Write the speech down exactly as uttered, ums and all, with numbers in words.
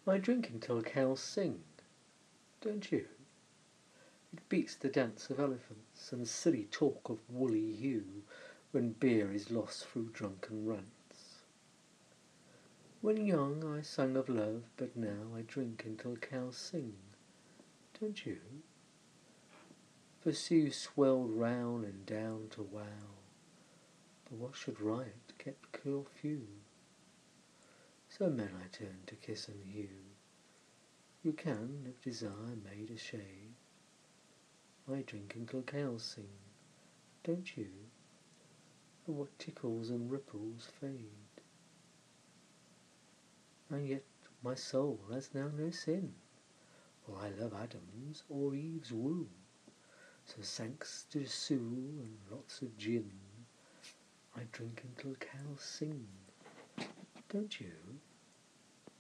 I drink until cows sing, don't you? It beats the dance of elephants and silly talk of woolly hue when beer is lost through drunken rants. When young I sang of love, but now I drink until cows sing, don't you? For Sue swelled round and down to wow, but what should riot kept curfew. So men I turn to kiss and hew. You can, if desire made a shade. I drink until cows sing, don't you? And what tickles and ripples fade. And yet my soul has now no sin, for I love Adam's or Eve's womb. So thanks to Sue and lots of gin, I drink until cows sing, don't you?